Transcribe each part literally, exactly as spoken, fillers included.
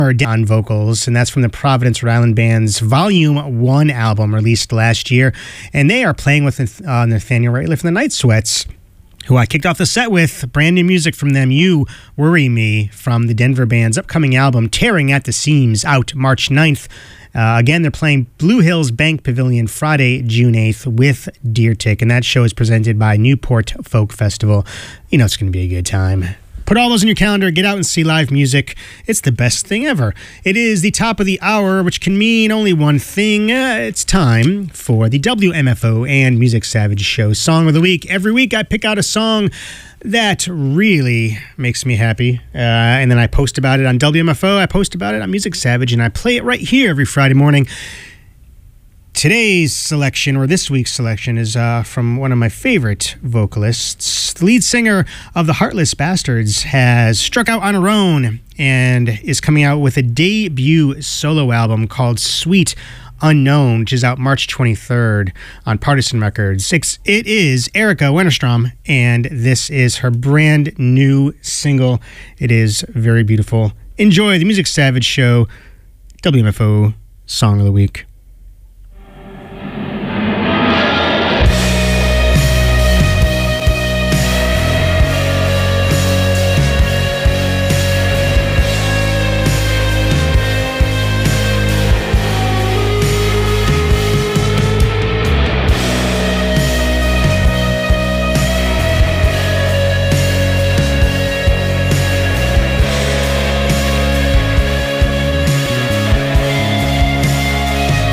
on vocals, and that's from the Providence, Rhode Island Band's Volume one album released last year. And they are playing with uh, Nathaniel Rateliff from the Night Sweats, who I kicked off the set with. Brand new music from them, You Worry Me, from the Denver Band's upcoming album, Tearing at the Seams, out March ninth. Uh, again, they're playing Blue Hills Bank Pavilion Friday, June eighth with Deer Tick, and that show is presented by Newport Folk Festival. You know it's going to be a good time. Put all those in your calendar. Get out and see live music. It's the best thing ever. It is the top of the hour, which can mean only one thing. Uh, it's time for the W M F O and Music Savage Show Song of the Week. Every week I pick out a song that really makes me happy. Uh, and then I post about it on W M F O. I post about it on Music Savage, and I play it right here every Friday morning. Today's selection, or this week's selection, is uh, from one of my favorite vocalists. The lead singer of the Heartless Bastards has struck out on her own and is coming out with a debut solo album called Sweet Unknown, which is out March twenty-third on Partisan Records. It's, it is Erica Wennerstrom, and this is her brand new single. It is very beautiful. Enjoy the Music Savage Show, W M F O Song of the Week. Thank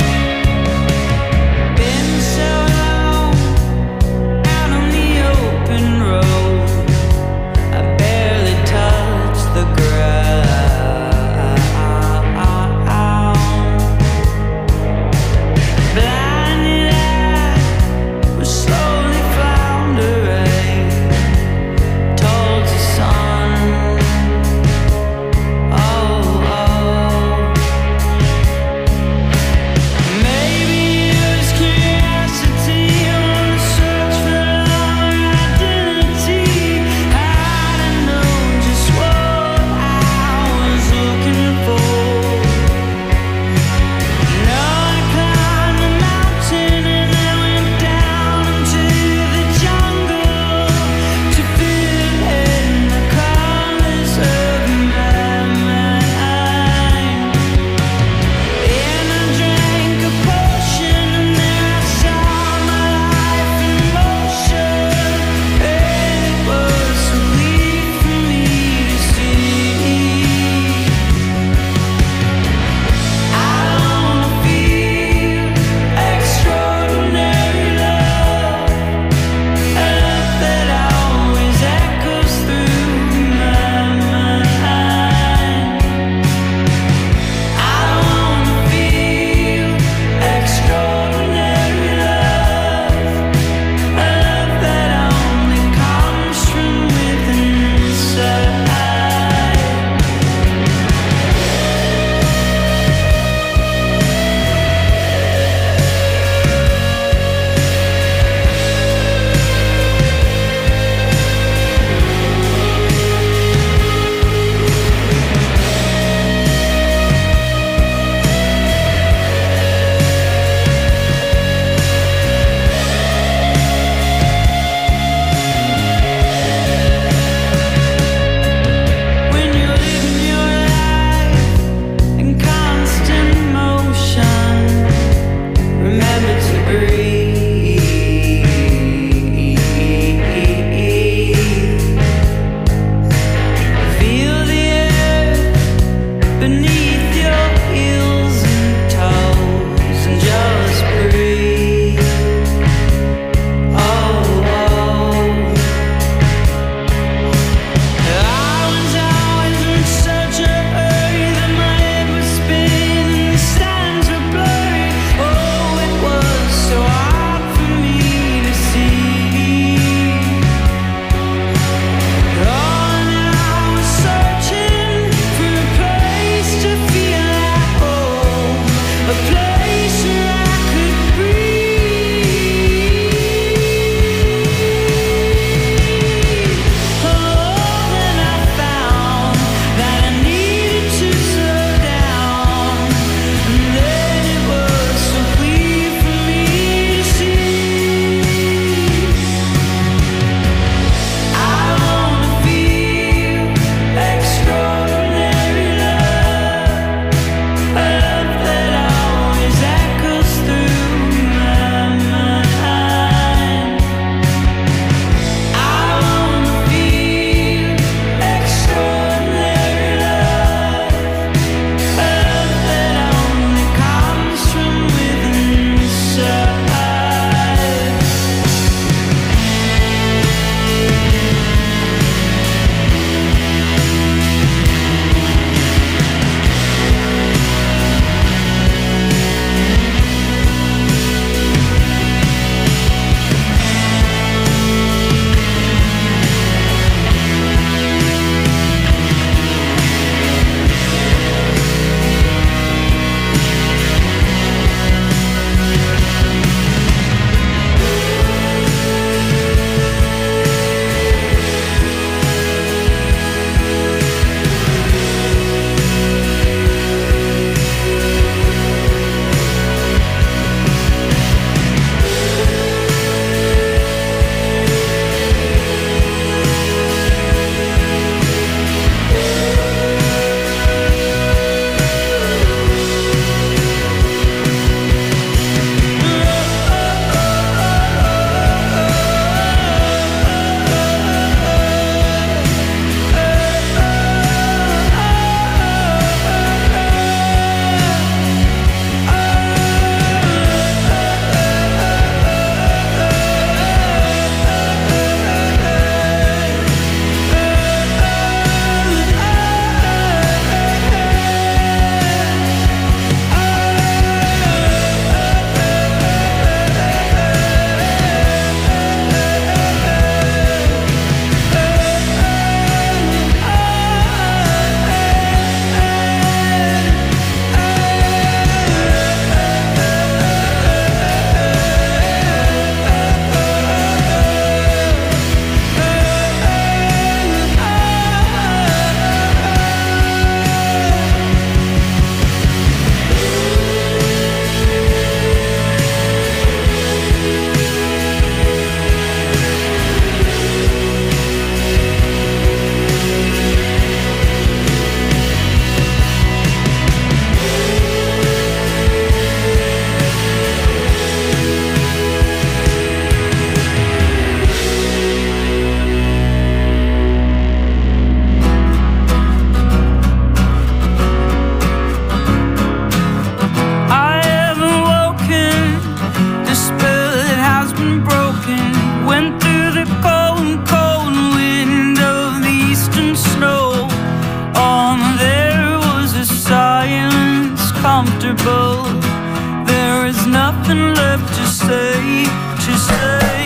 comfortable. There is nothing left to say, to say.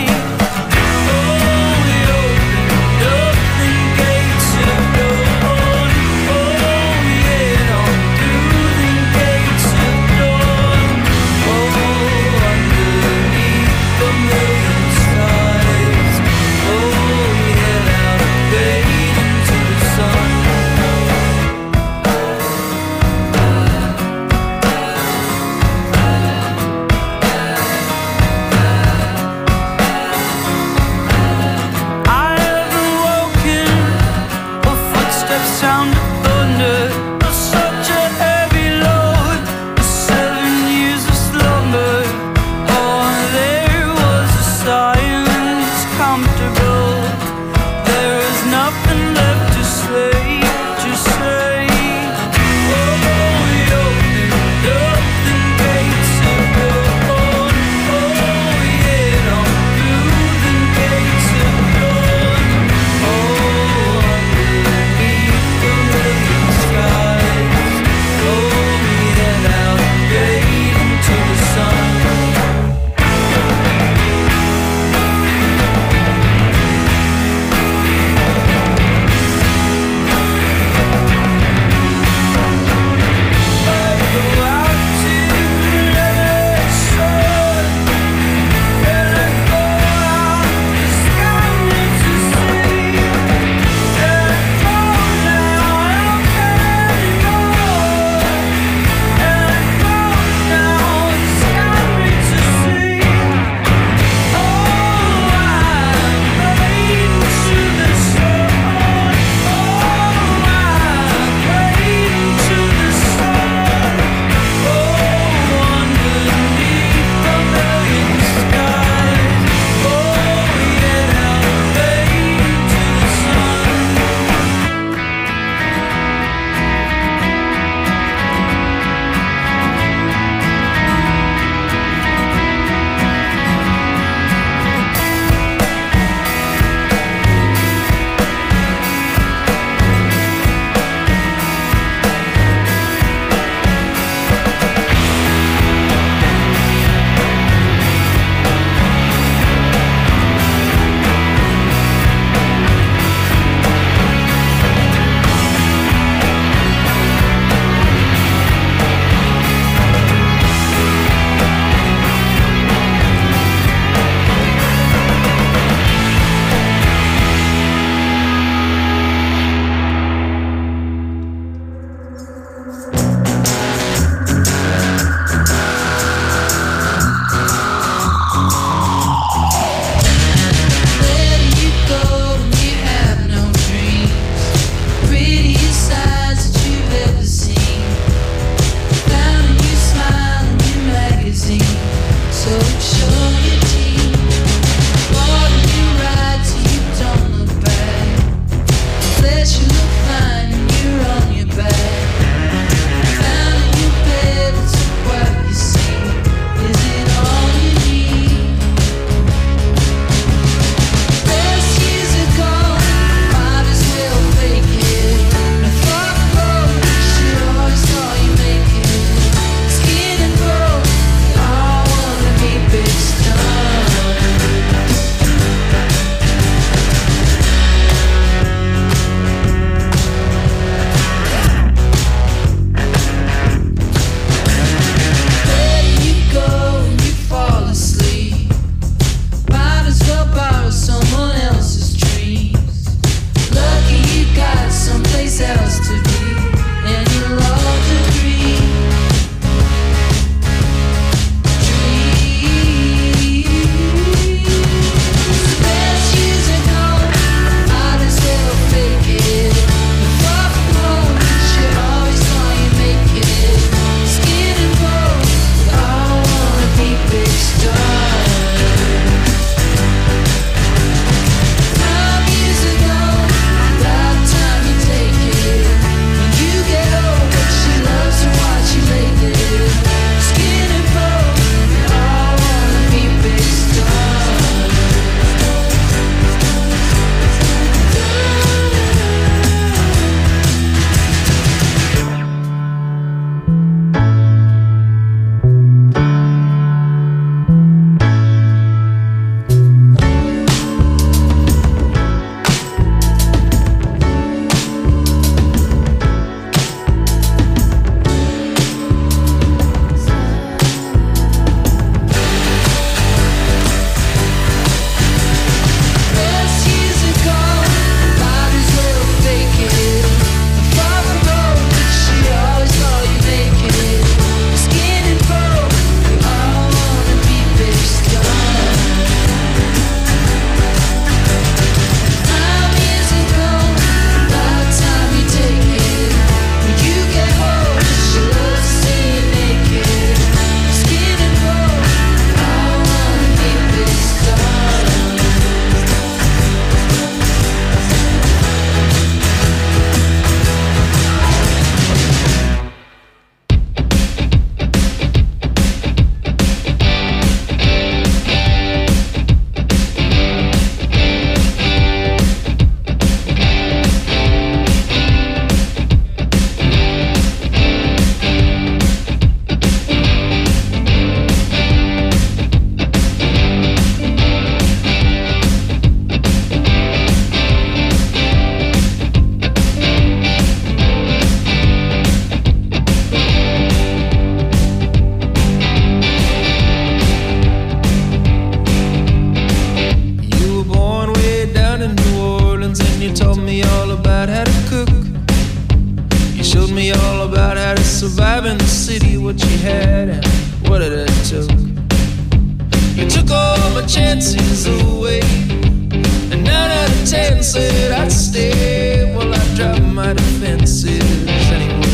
what you had and what it took. You took all my chances away, and nine out of ten said I'd stay. Well, I dropped my defenses anyway.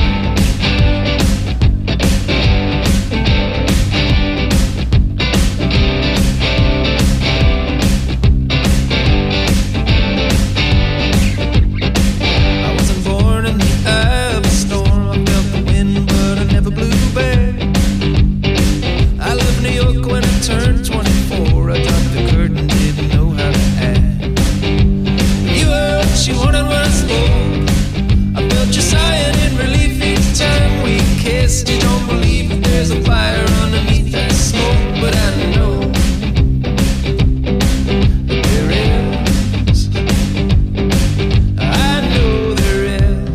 Turned twenty-four, I dropped the curtain, didn't know how to act. You heard what you wanted when I spoke. I felt you sighing in relief each time we kissed. You don't believe that there's a fire underneath that smoke, but I know that there is. I know there is.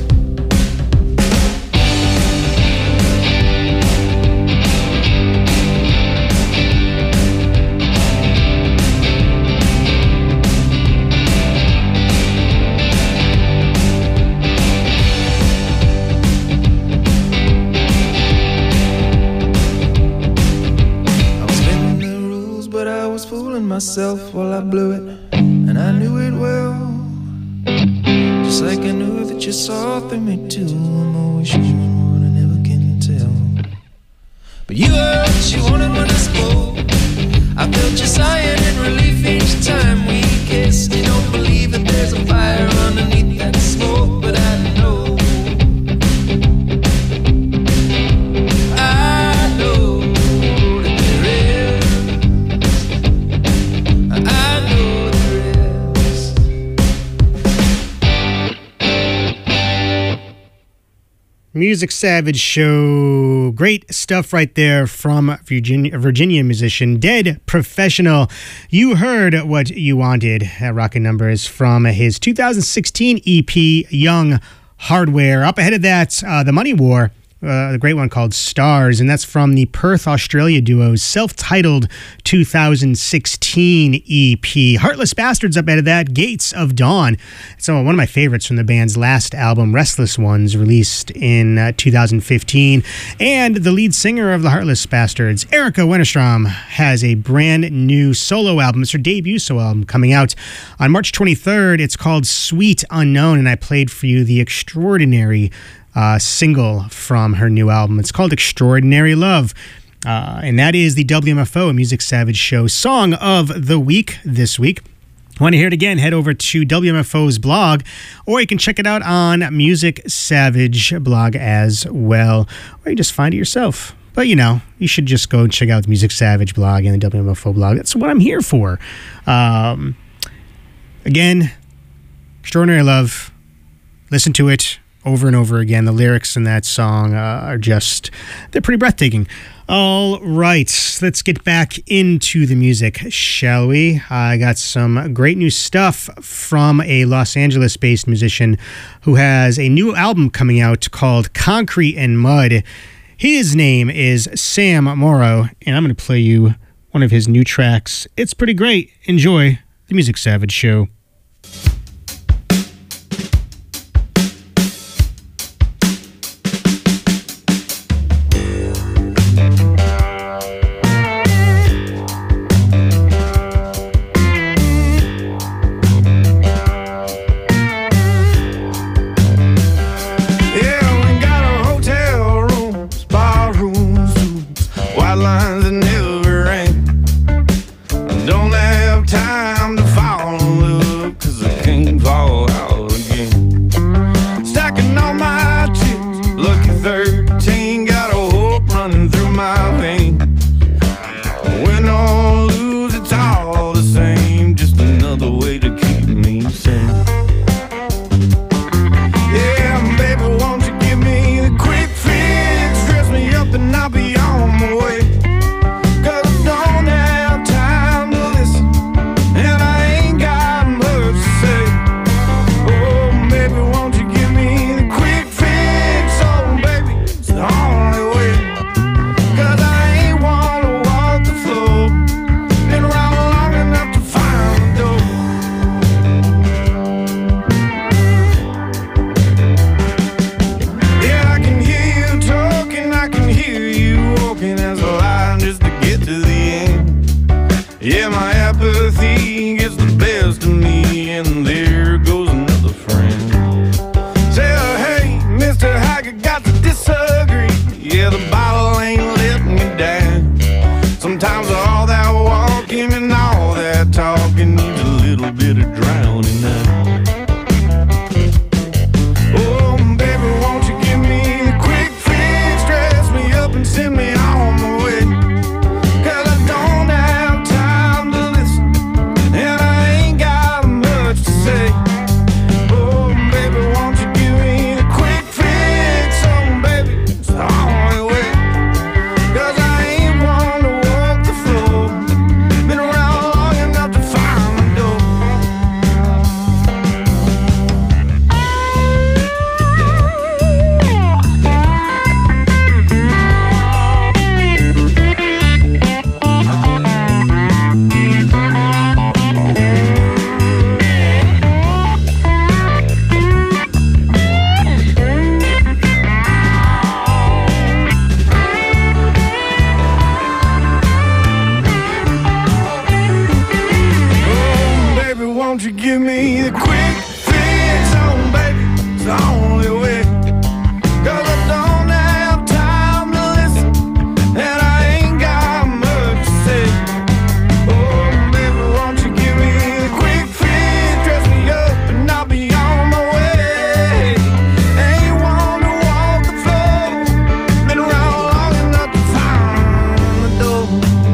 Myself while I blew it, and I knew it well. Just like I knew that you saw through me too. I'm always sure what I never can tell. But you heard what you wanted when I spoke. I felt you sighing in relief each time we kissed. You don't believe that there's a fire underneath that smoke, but I know. I know. Music Savage Show. Great stuff right there from Virginia, Virginia musician Dead Professional. You heard what you wanted at Rockin' Numbers from his two thousand sixteen E P, Young Hardware. Up ahead of that, uh, The Money War. Uh, the great one called Stars, and that's from the Perth, Australia duo's self-titled two thousand sixteen E P. Heartless Bastards up out of that, Gates of Dawn. So one of my favorites from the band's last album, Restless Ones, released in uh, two thousand fifteen. And the lead singer of the Heartless Bastards, Erica Wennerstrom, has a brand new solo album. It's her debut solo album coming out on March twenty-third. It's called Sweet Unknown, and I played for you the extraordinary Uh, single from her new album. It's called Extraordinary Love. Uh, and that is the W M F O Music Savage Show Song of the Week this week. Want to hear it again? Head over to W M F O's blog, or you can check it out on Music Savage blog as well, or you just find it yourself. But, you know, you should just go and check out the Music Savage blog and the W M F O blog. That's what I'm here for. Um, again, Extraordinary Love. Listen to it over and over again. The lyrics in that song uh, are just, they're pretty breathtaking. All right, let's get back into the music, shall we? I got some great new stuff from a Los Angeles-based musician who has a new album coming out called Concrete and Mud. His name is Sam Morrow, and I'm going to play you one of his new tracks. It's pretty great. Enjoy the Music Savage Show. I can disagree. Yeah, the bottle ain't letting me down. Sometimes all that walking and all that talking needs a little bit of drowning now. Oh, baby, won't you give me the quick fix? Dress me up and send me on my way. Cause I don't have time to listen, and I ain't got much to say. Oh, baby, won't you give me the quick fix? Oh, baby, it's the only way. Cause I ain't one to walk the floor. Been around long enough to find the door. Oh, baby, won't you give me the quick fix? Oh, baby, it's the only way. Cause I don't have time to listen, and I ain't got much to say. Oh, baby, won't you give me the quick fix? Dress me up and I'll be on my way. Ain't one to walk the floor. Been around long enough to find the door.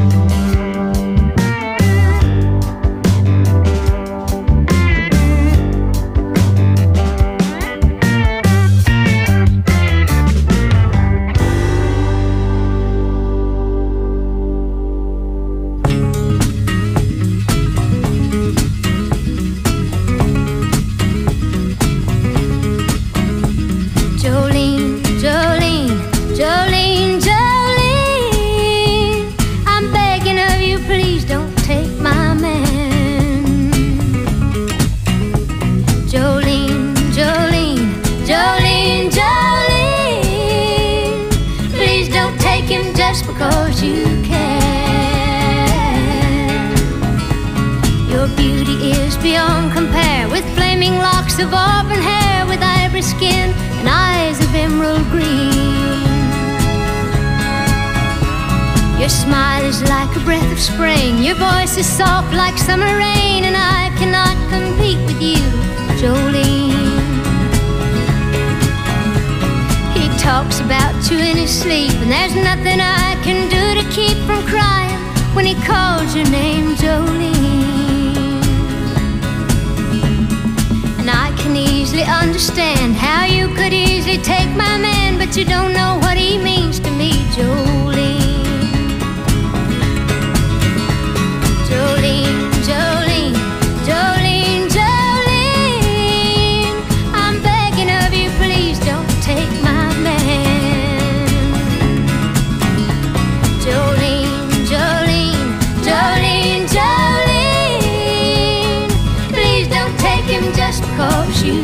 Jolene, Jolene, Jolene, Jolene, I'm begging of you, please don't take my man. Jolene, Jolene, Jolene, Jolene, please don't take him just because you can. Your beauty is beyond compare, with flaming locks of auburn hair, with ivory skin and eyes of emerald green. Your smile is like a breath of spring, your voice is soft like summer rain, and I cannot compete with you, Jolene. He talks about you in his sleep, and there's nothing I can do to keep from crying when he calls your name, Jolene. And I can easily understand how you could easily take my man, but you don't know what he means to me, Jolene. Jolene, Jolene, Jolene, Jolene, I'm begging of you, please don't take my man. Jolene, Jolene, Jolene, Jolene, please don't take him just because you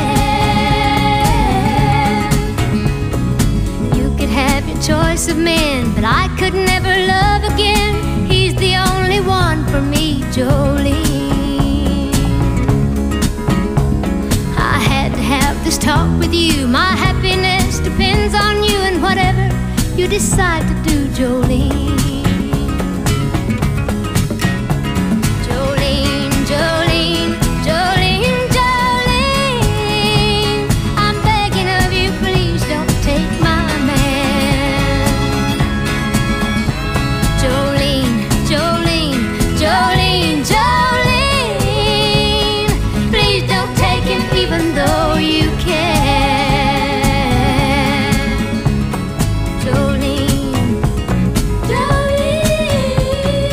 can. You could have your choice of men, but I could never love again. He's the only one for me, Jolene. I had to have this talk with you. My happiness depends on you, and whatever you decide to do, Jolene. Jolene, Jolene, Jolene, Jolene, I'm begging of you, please don't take my man. Jolene, Jolene, Jolene, Jolene, please don't take him even though you can. Jolene, Jolene.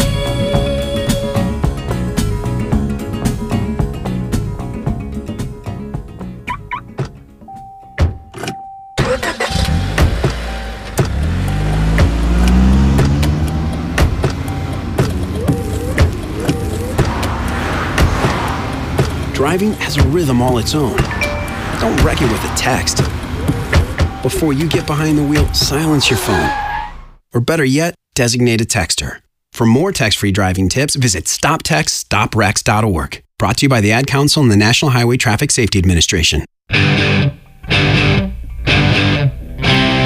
Driving has a rhythm all its own. Don't wreck it with a text. Before you get behind the wheel, silence your phone. Or better yet, designate a texter. For more text-free driving tips, visit stop text stop wrecks dot org. Brought to you by the Ad Council and the National Highway Traffic Safety Administration.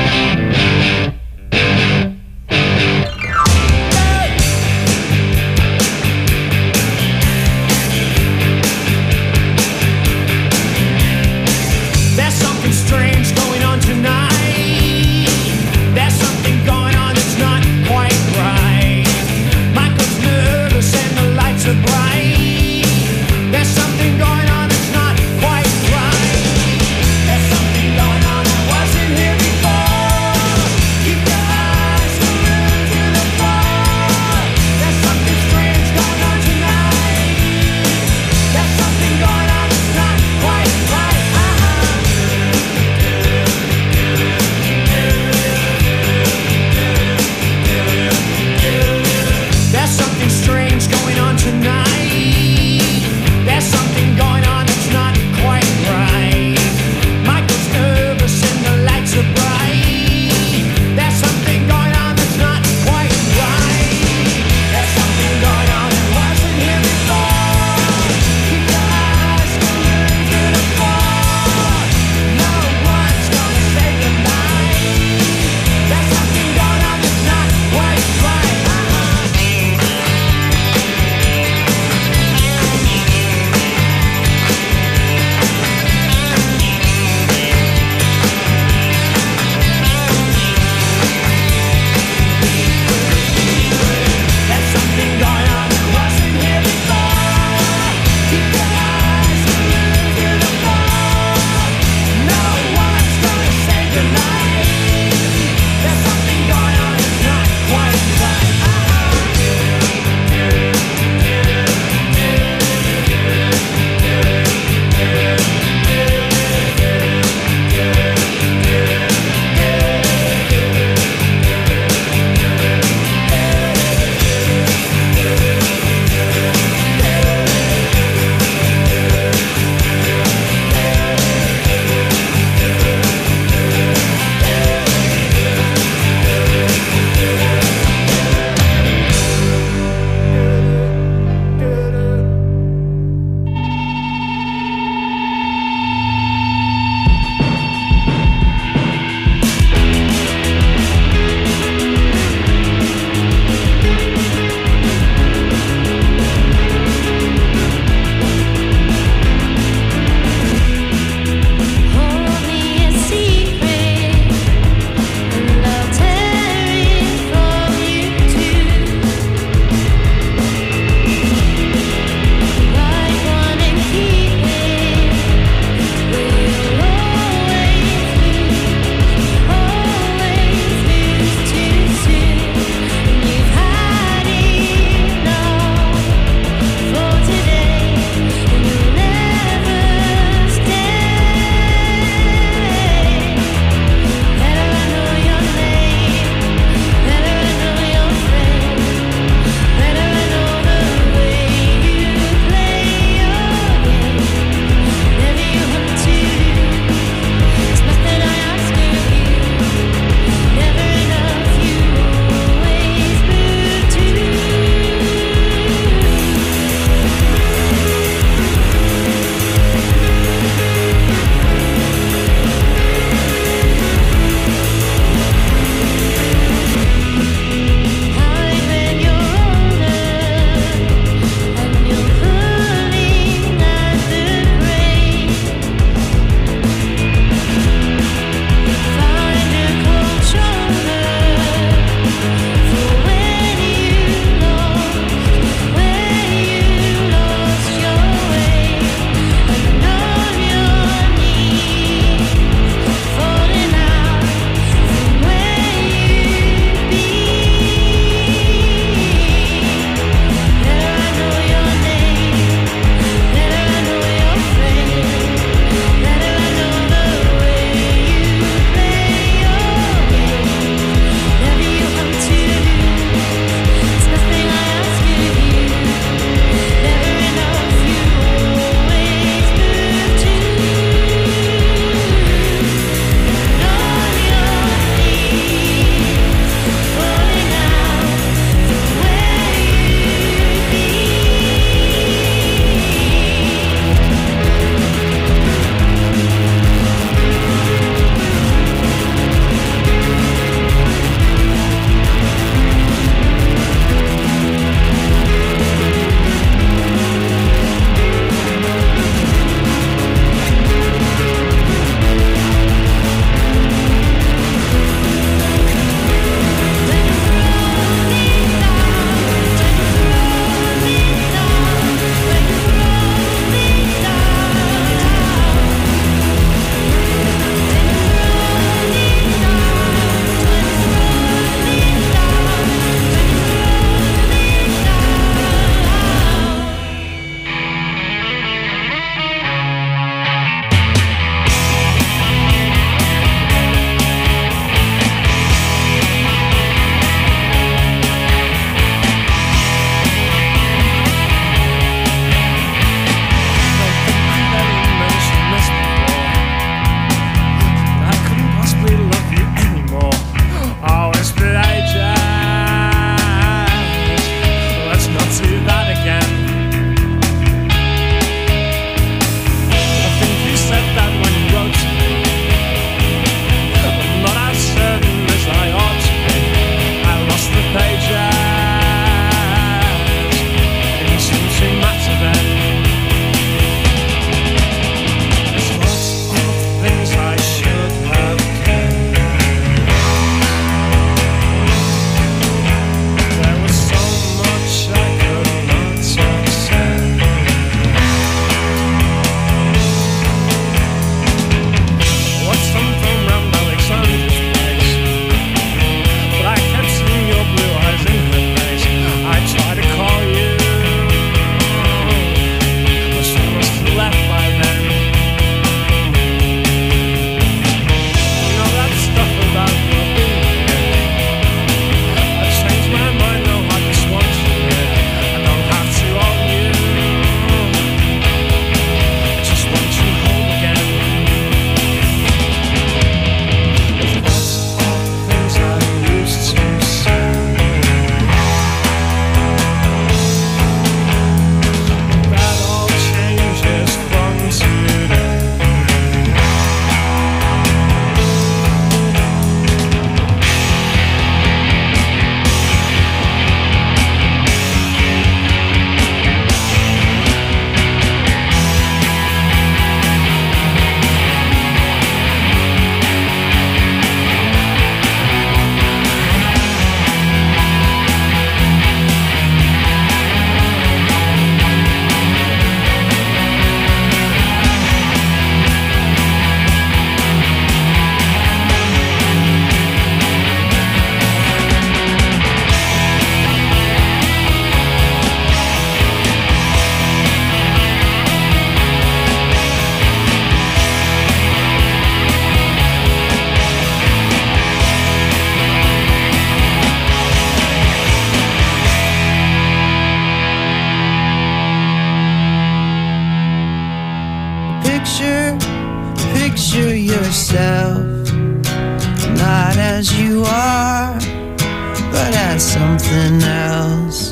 try something else?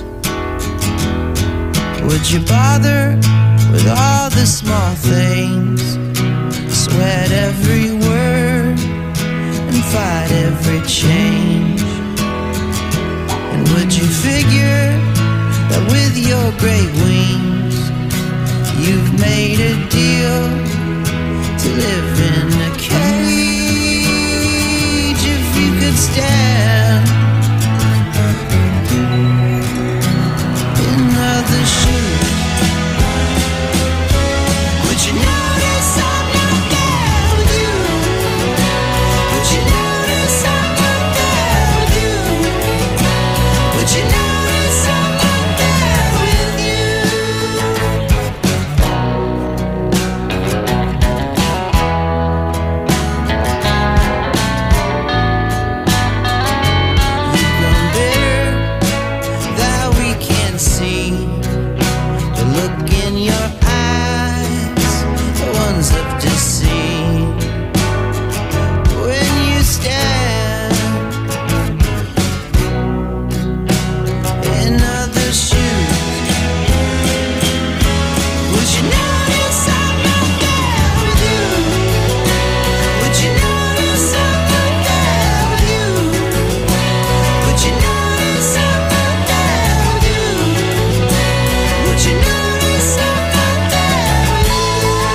Would you bother with all the small things? Sweat every word and fight every change. And would you figure that with your great wings you've made a deal to live in a cage? If you could stand in other shoes, would you notice I'm not there with you? Would you notice I'm not there with you? Would you notice I'm not there with you? You've grown bitter that we can't see. The look in your eyes, the ones of deceit. When you stand in other shoes, would you notice I'm not there with you? Would you notice I'm not there with you? Would you notice I'm not there with you? Would you notice I'm not there with you?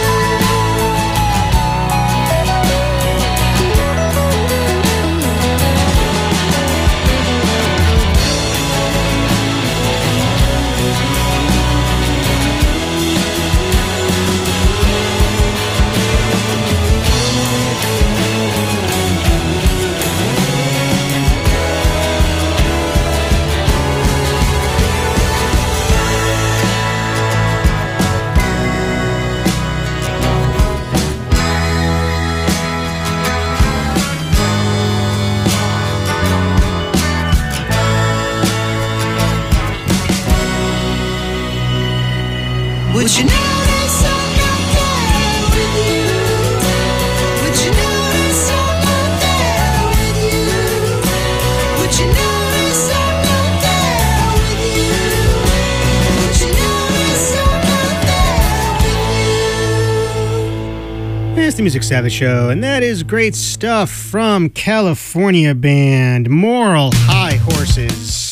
Would you notice I'm not there with you? Would you notice I'm not there with you? Would you notice I'm not there with you? Would you notice I'm not there with you? It's the Music Savage Show, and that is great stuff from California band Moral High Horses.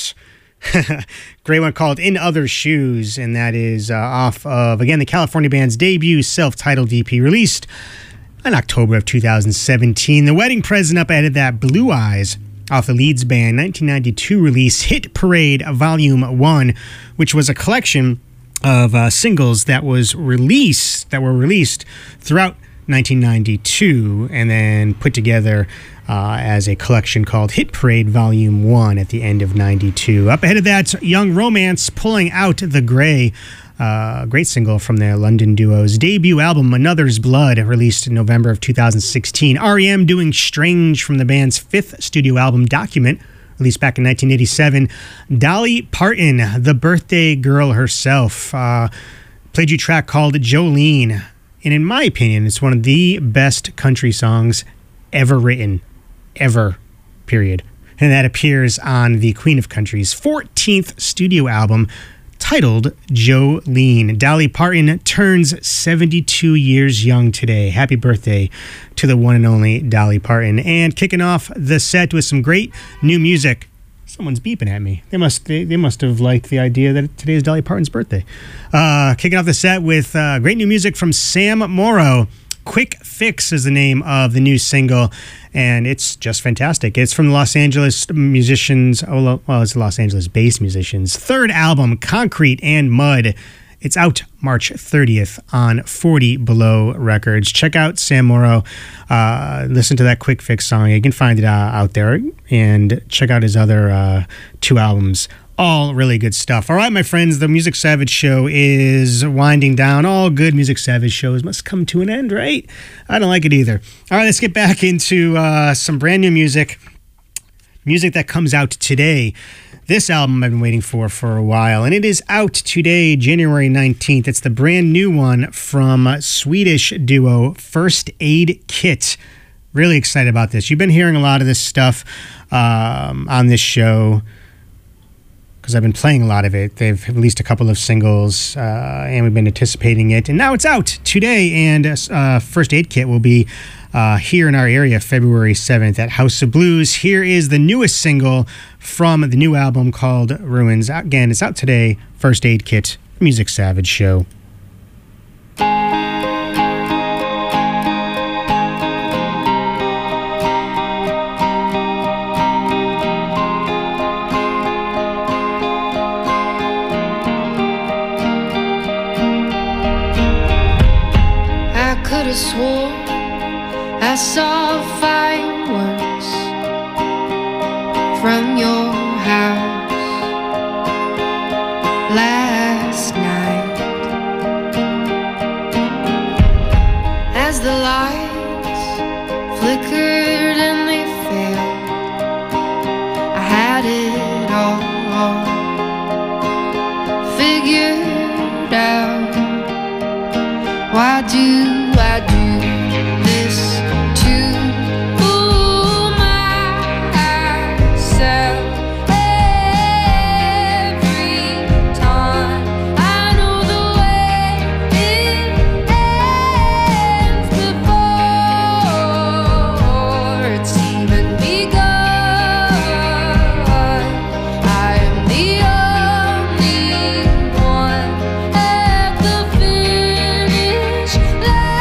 Great one called In Other Shoes, and that is uh, off of, again, the California band's debut self-titled E P released in October of two thousand seventeen. The wedding present up ahead of that, Blue Eyes, off the Leeds band nineteen ninety-two release Hit Parade Volume one, which was a collection of uh, singles that was released that were released throughout nineteen ninety-two and then put together uh, as a collection called Hit Parade Volume one at the end of ninety-two. Up ahead of that, Young Romance, Pulling Out the Gray, uh, great single from their London duo's debut album Another's Blood, released in November of two thousand sixteen. R E M doing Strange from the band's fifth studio album Document, released back in nineteen eighty-seven. Dolly Parton, the birthday girl herself, uh, played you a track called Jolene. And in my opinion, it's one of the best country songs ever written. Ever. Period. And that appears on the Queen of Country's fourteenth studio album, titled Jolene. Dolly Parton turns seventy-two years young today. Happy birthday to the one and only Dolly Parton. And kicking off the set with some great new music. Someone's beeping at me. They must they, they must have liked the idea that today is Dolly Parton's birthday. Uh, kicking off the set with uh, great new music from Sam Morrow. Quick Fix is the name of the new single, and it's just fantastic. It's from the Los Angeles musicians, oh, well, it's the Los Angeles-based musicians' third album, Concrete and Mud. It's out March thirtieth on forty Below Records. Check out Sam Morrow. Uh, listen to that Quick Fix song. You can find it uh, out there. And check out his other uh, two albums. All really good stuff. All right, my friends, the Music Savage Show is winding down. All good Music Savage shows must come to an end, right? I don't like it either. All right, let's get back into uh, some brand new music. Music that comes out today. This album I've been waiting for for a while, and it is out today, January nineteenth. It's the brand new one from Swedish duo First Aid Kit. Really excited about this. You've been hearing a lot of this stuff um, on this show because I've been playing a lot of it. They've released a couple of singles, uh, and we've been anticipating it. And now it's out today, and uh, First Aid Kit will be uh, here in our area February seventh at House of Blues. Here is the newest single from the new album called Ruins. Again, it's out today, First Aid Kit, Music Savage Show. I swore I saw fireworks from your house last night. As the lights flickered and they failed, I had it all figured out. Why do I do this to fool myself every time? I know the way it ends before it's even begun. I am the only one at the finish line.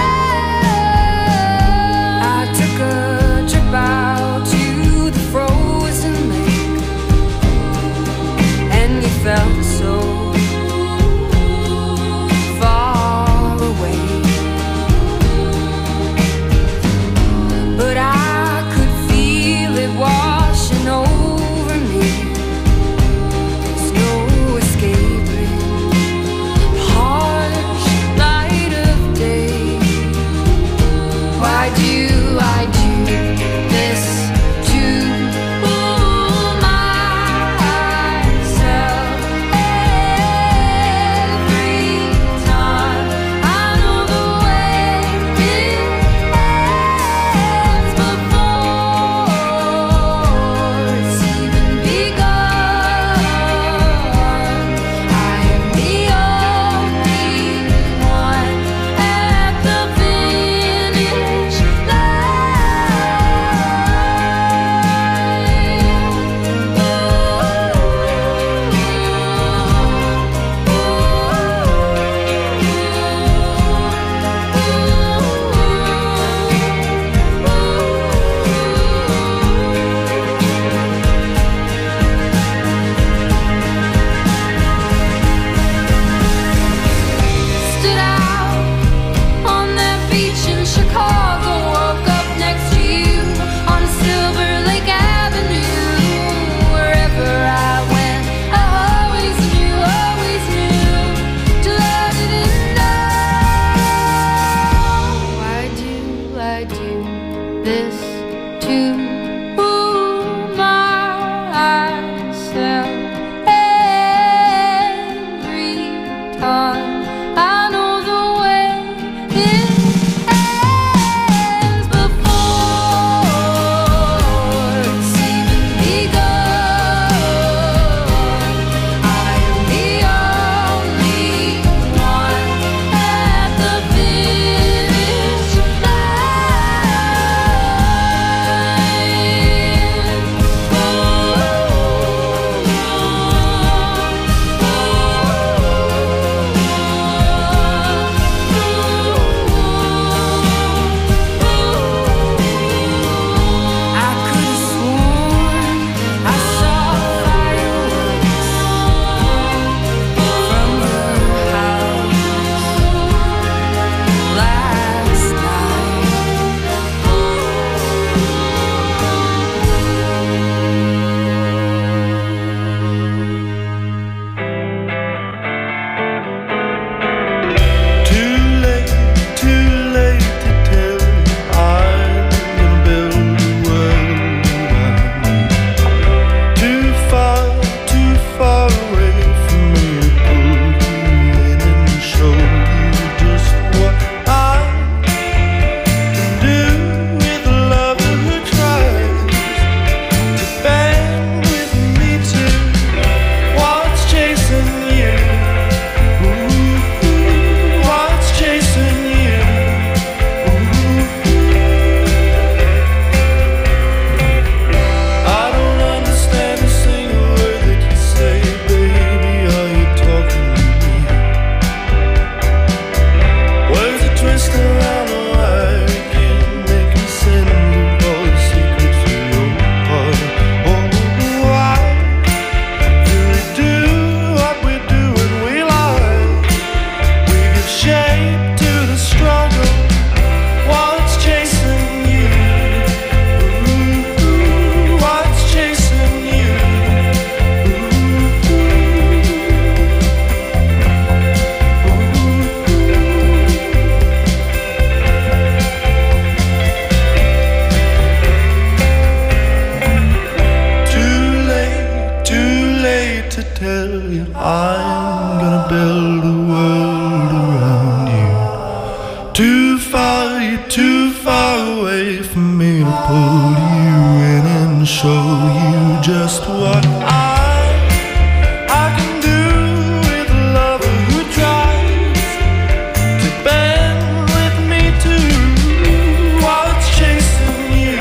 I'm gonna build a world around you. Too far, you're too far away for me to pull you in and show you just what I I can do with a lover who tries to bend with me too. What's chasing you?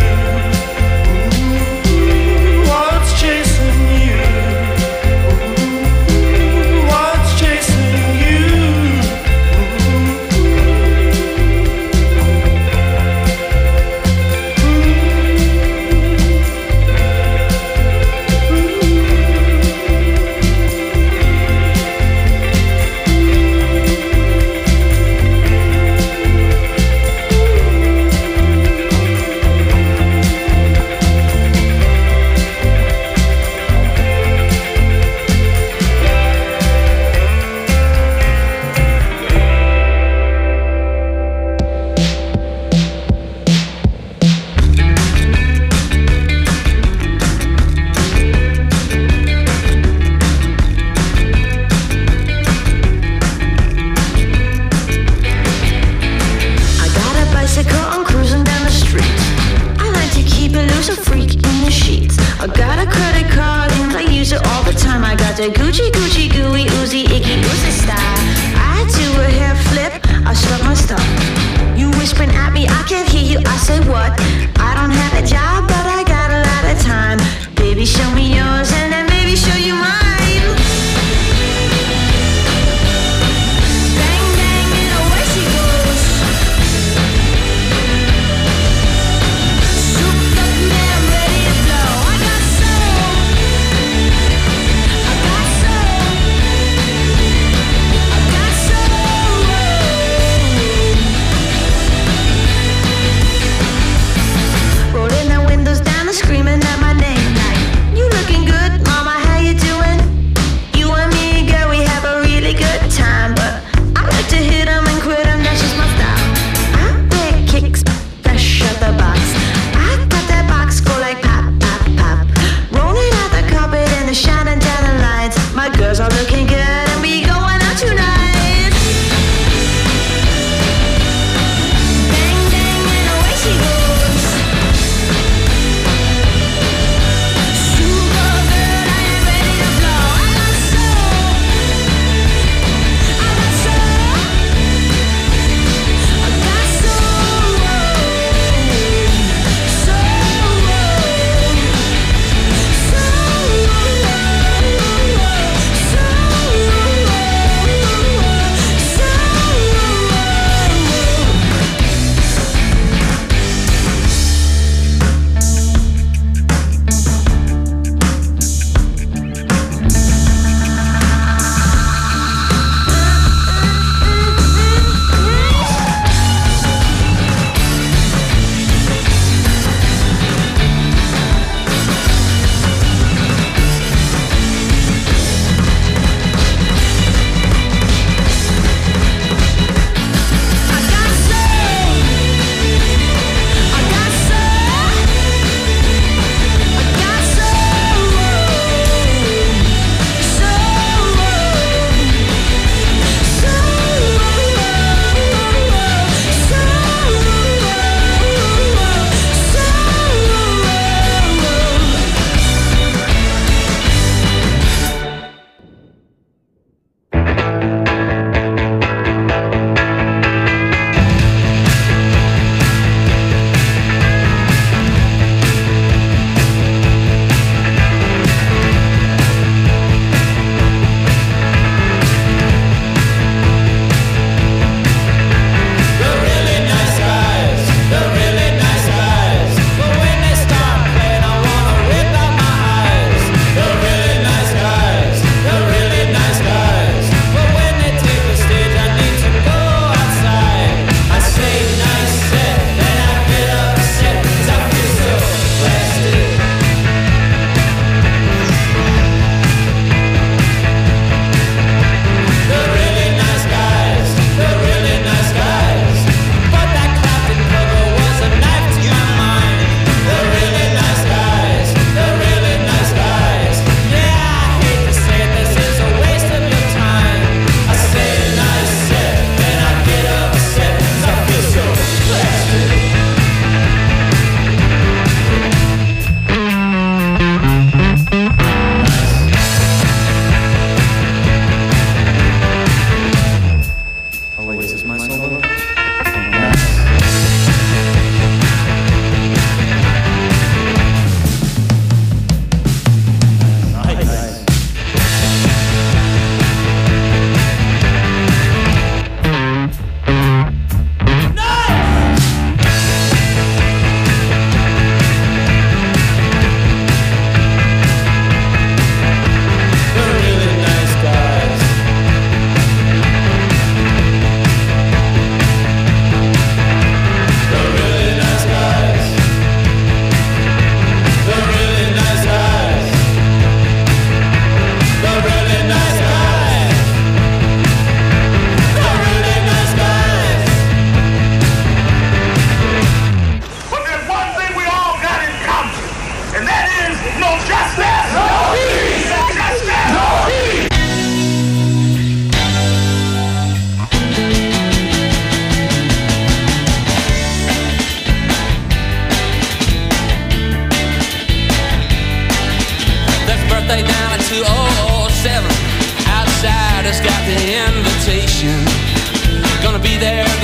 Ooh, what's chasing you? Ooh, what's chasing you? I got a bicycle, I'm cruising down the street. I like to keep it loose, a freak in the sheets. I got a credit card and I use it all the time. I got the Gucci, Gucci, gooey, oozy, icky, oozy style. I do a hair flip, I struck my stuff. You whispering at me, I can't hear you, I say what? I don't have a job, but I got a lot of time. Baby, show me yours and then maybe show you mine. Bang, bang, and away she goes. Souped up man, ready to blow. I got soul. I got soul. I got soul. Rolling the windows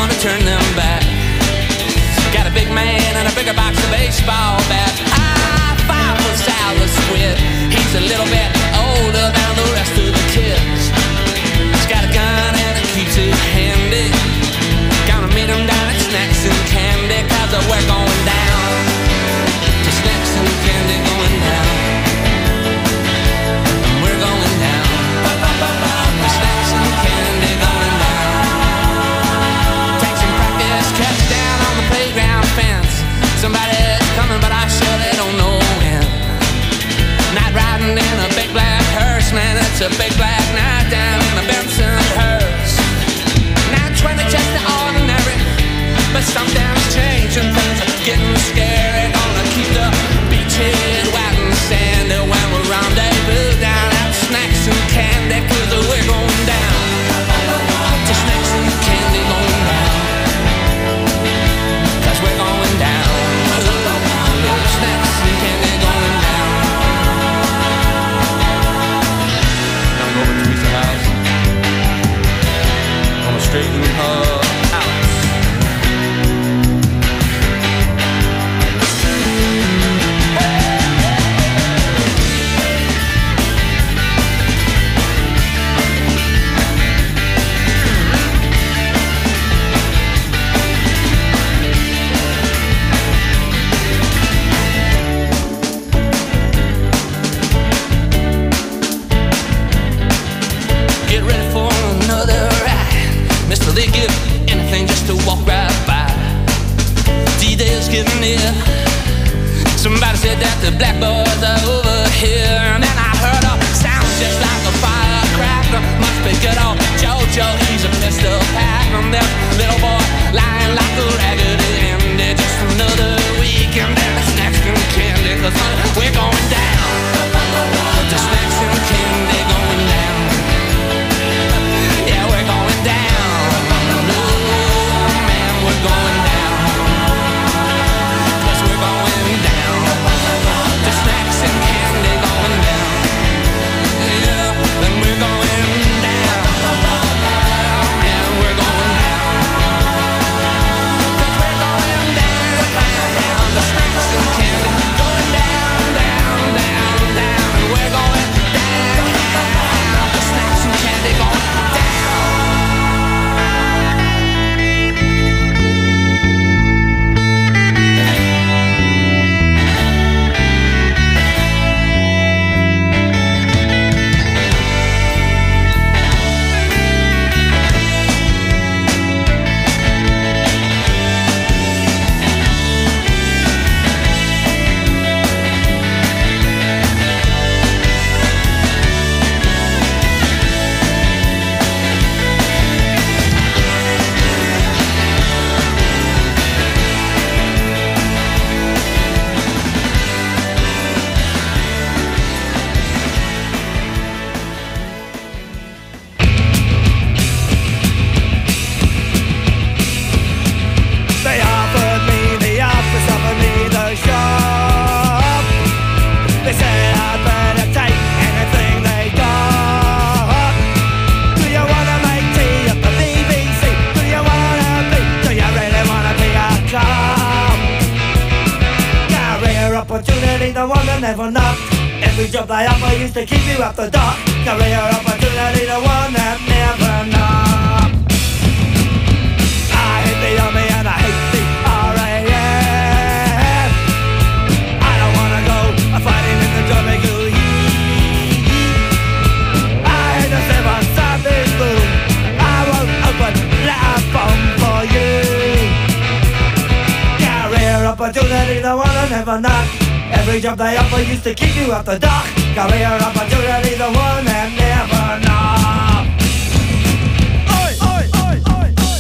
gonna turn them back. Got a big man and a bigger box of baseball bats. Ah, five foot Silas Squid. He's a little bit older than the rest of the kids. He's got a gun and he keeps it handy. Gonna meet him down at Snacks and Candy, cause we're going down to Snacks and Candy, going down. We're going down to Snacks and Candy, going down. Take some practice, catch down on the playground fence. Somebody's coming, but I sure they don't know when. Night riding in a big black hearse, man, it's a big black night down in the Benson hearse. nine twenty, just the ordinary, but sometimes change and things are getting scary. Gonna keep the beaches wet and sandy when we rendezvous down at Snacks and Candy, cause we're going down to Snacks and Candy, going down, cause we're going down to Snacks and Candy, going down. Now go over to Teresa's house. Gonna straighten her out. Get ready for another ride. Mister, they give anything just to walk right by. D-Day's getting near. Somebody said that the black boys are over here. And then I heard a sound just like a firecracker. Must be good old Jojo, he's a pistol pack. And that little boy lying like a raggedy Andy. Just another weekend and the Snacks and Candy, cause we're going down to Snacks and Candy, going down. Yeah, we're going down. Oh, man, we're going down. Cause we're going down to Snacks and Candy, going down. Yeah, then we're going down. Man, we're going down. Cause we're going down, down, down to Snacks and Candy, going down, down, down, down. And we're going down, down to Snacks and Candy, going down. They offered me the office, offered me the shop. They said I'd better take anything they got. Do you wanna make tea at the B B C? Do you wanna be, do you really wanna be a cop? Career opportunity, the one that never knocked. Every job they offer used to keep you up the dock. Career opportunity, the one that never knocked. I hate the army and I hate the R A F. I don't wanna go fighting in the jungle. I hate the seven Sunday blue. I won't open a bomb for you. Career opportunity, the one I never knock. Every job they offer used to keep you off the dock. Career opportunity, the one that never knock. Oi, oi, oi, oi, oi.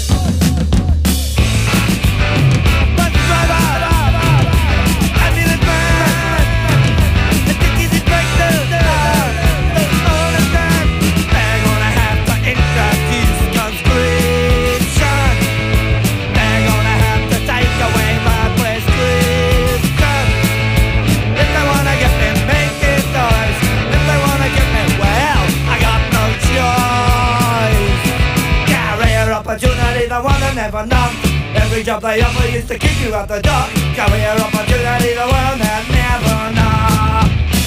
Bus driver, ambulance man, the ticket inspector, the understand. They're gonna have to introduce conscription. They're gonna have to take away my prescription. If they wanna get me making toys, if they wanna get me, well, Every job they offer is to kick you out the door. Career opportunity, the world had never known.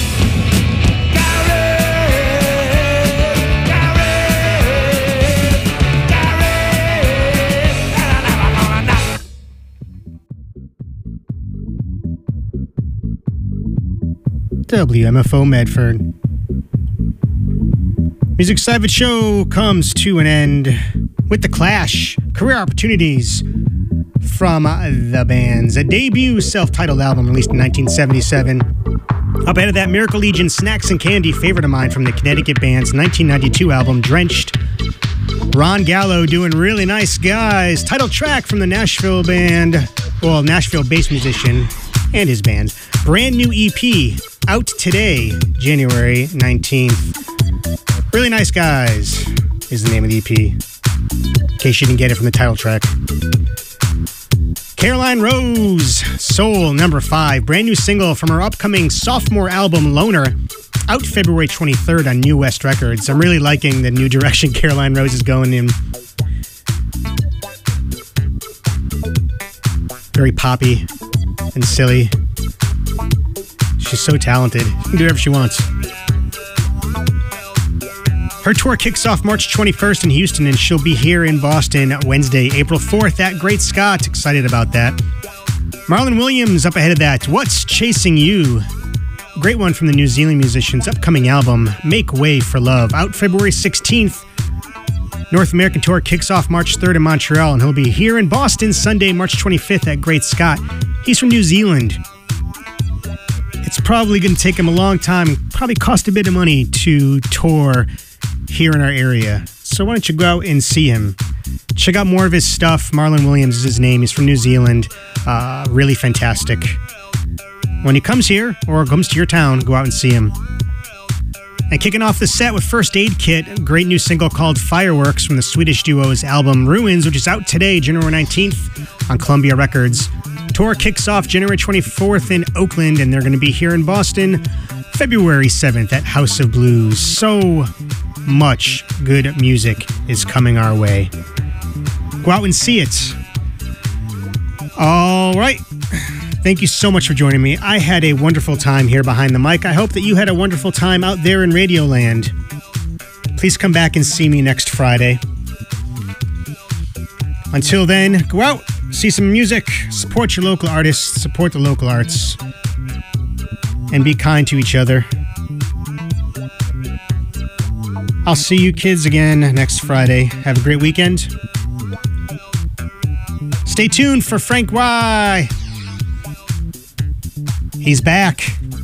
W M F O Medford. Music Savage Show comes to an end with The Clash, Career Opportunities, from the band's debut self-titled album released in nineteen seventy-seven. Up ahead of that, Miracle Legion, Snacks and Candy, favorite of mine from the Connecticut band's nineteen ninety-two album, Drenched. Ron Gallo doing Really Nice Guys, title track from the Nashville band, well, Nashville-based musician and his band. Brand new E P, out today, January nineteenth. Really Nice Guys is the name of the E P, in case you didn't get it from the title track. Caroline Rose, Soul, number five, brand new single from her upcoming sophomore album, Loner, out February twenty-third on New West Records. I'm really liking the new direction Caroline Rose is going in. Very poppy and silly. She's so talented. She can do whatever she wants. Her tour kicks off March twenty-first in Houston, and she'll be here in Boston Wednesday, April fourth at Great Scott. Excited about that. Marlon Williams up ahead of that. What's Chasing You? Great one from the New Zealand musician's upcoming album, Make Way for Love, out February sixteenth. North American tour kicks off March third in Montreal, and he'll be here in Boston Sunday, March twenty-fifth at Great Scott. He's from New Zealand. It's probably going to take him a long time, probably cost a bit of money to tour here in our area. So why don't you go out and see him? Check out more of his stuff. Marlon Williams is his name. He's from New Zealand. Uh, really fantastic. When he comes here or comes to your town, go out and see him. And kicking off the set with First Aid Kit, a great new single called Fireworks from the Swedish duo's album Ruins, which is out today, January nineteenth on Columbia Records. Tour kicks off January twenty-fourth in Oakland, and they're going to be here in Boston February seventh at House of Blues. So much good music is coming our way. Go out and see it. All right. Thank you so much for joining me. I had a wonderful time here behind the mic. I hope that you had a wonderful time out there in Radioland. Please come back and see me next Friday. Until then, go out, see some music, support your local artists, support the local arts, and be kind to each other. I'll see you kids again next Friday. Have a great weekend. Stay tuned for Frank Y. He's back.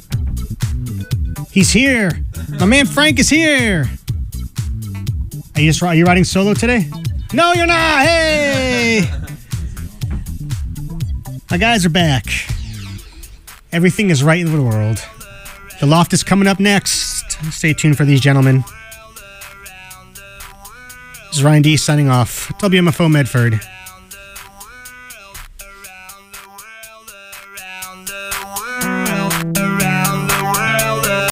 He's here. My man Frank is here. Are you just are you riding solo today? No, you're not. Hey. My guys are back. Everything is right in the world. The Loft is coming up next. Stay tuned for these gentlemen. This is Ryan D signing off. W M F O Medford.